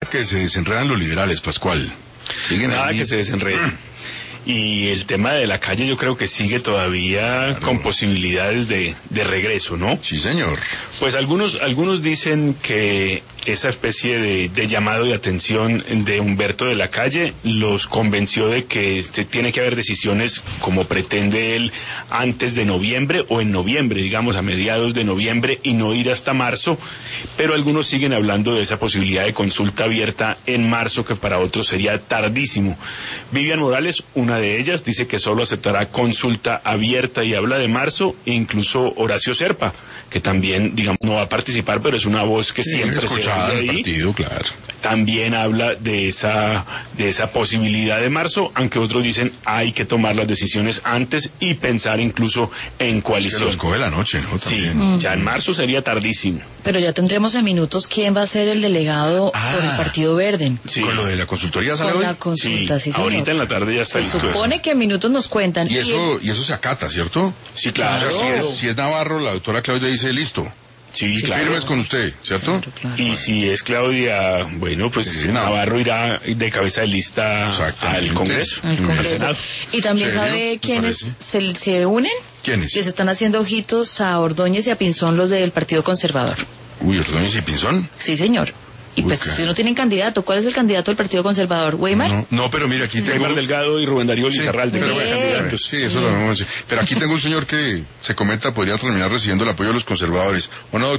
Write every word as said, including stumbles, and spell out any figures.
Que se desenredan los liberales, Pascual. Siguen Nada ahí. Que se desenreden. Y el tema de la calle yo creo que sigue todavía claro. con posibilidades de, de regreso, ¿no? Sí, señor. Pues algunos algunos dicen que esa especie de, de llamado de atención de Humberto de la Calle los convenció de que este, tiene que haber decisiones como pretende él antes de noviembre o en noviembre, digamos a mediados de noviembre y no ir hasta marzo, pero algunos siguen hablando de esa posibilidad de consulta abierta en marzo que para otros sería tardísimo. Vivian Morales, una de ellas, dice que solo aceptará consulta abierta y habla de marzo, e incluso Horacio Serpa, que también, digamos, no va a participar, pero es una voz que sí, siempre se oye ahí. Partido, claro. También habla de esa de esa posibilidad de marzo, aunque otros dicen hay que tomar las decisiones antes y pensar incluso en coalición. Es que los coge la noche, ¿no? También. Sí, mm. ya en marzo sería tardísimo. Pero ya tendremos en minutos quién va a ser el delegado ah, por el Partido Verde. Sí. Con lo de la consultoría sale Con hoy. la consulta, sí, sí ahorita en la tarde ya está se listo. Se supone eso. Que en minutos nos cuentan. Y eso, y eso se acata, ¿cierto? Sí, claro. O sea, si es, si es Navarro, la doctora Claudia dice listo. Sí, sí, claro. Firmes con usted, ¿cierto? Claro, claro. Y si es Claudia, bueno, pues sí, Navarro irá de cabeza de lista al Congreso. Al Congreso. Al y también ¿Serio? sabe quiénes se, se unen. ¿Quiénes? Que se están haciendo ojitos a Ordóñez y a Pinzón, los del Partido Conservador. Uy, Ordóñez y Pinzón. Sí, señor. Y pues Uy, si no tienen candidato, ¿cuál es el candidato del Partido Conservador? ¿Weimar? No, no, pero mira, aquí tengo... Weimar Delgado y Rubén Darío Lizarralde, sí, pero bueno, candidatos. Sí, eso lo vamos a decir. Pero aquí tengo un señor que se comenta podría terminar recibiendo el apoyo de los conservadores. ¿O no?